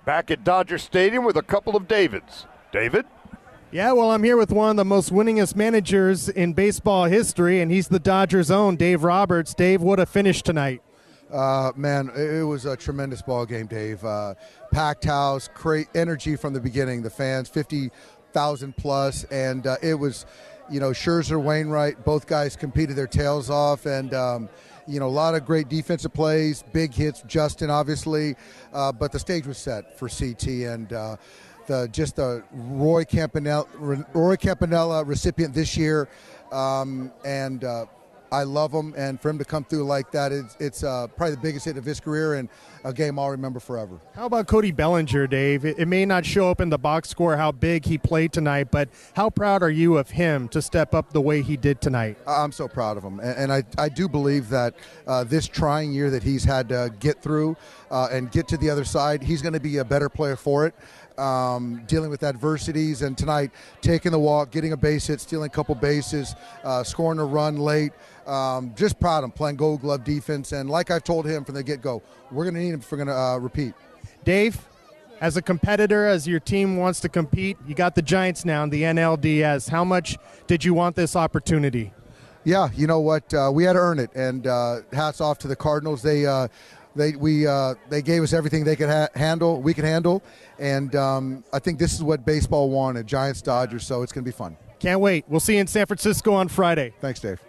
Back at Dodger Stadium with a couple of Davids. David? Yeah, well, I'm here with one of the most winningest managers in baseball history, and he's the Dodgers' own Dave Roberts. Dave, what a finish tonight. Man, it was a tremendous ball game, Dave. Packed house, great energy from the beginning. The fans, 50,000 plus, and it was, Scherzer, Wainwright, both guys competed their tails off, and a lot of great defensive plays, big hits. Justin, obviously, but the stage was set for CT, and the Roy Campanella recipient this year, and I love him, and for him to come through like that, it's probably the biggest hit of his career and a game I'll remember forever. How about Cody Bellinger, Dave? It may not show up in the box score how big he played tonight, but how proud are you of him to step up the way he did tonight? I'm so proud of him, and I do believe that this trying year that he's had to get through and get to the other side, he's going to be a better player for it. Dealing with adversities, and tonight taking the walk, getting a base hit, stealing a couple bases, scoring a run late. Just proud of him playing Gold Glove defense, and like I've told him from the get-go, we're going to need him if we're going to repeat. Dave, as a competitor, as your team wants to compete, you got the Giants now in the NLDS. How much did you want this opportunity? Yeah, you know what? We had to earn it, and hats off to the Cardinals. They gave us everything they could handle, we could handle, and I think this is what baseball wanted, Giants-Dodgers, so it's going to be fun. Can't wait. We'll see you in San Francisco on Friday. Thanks, Dave.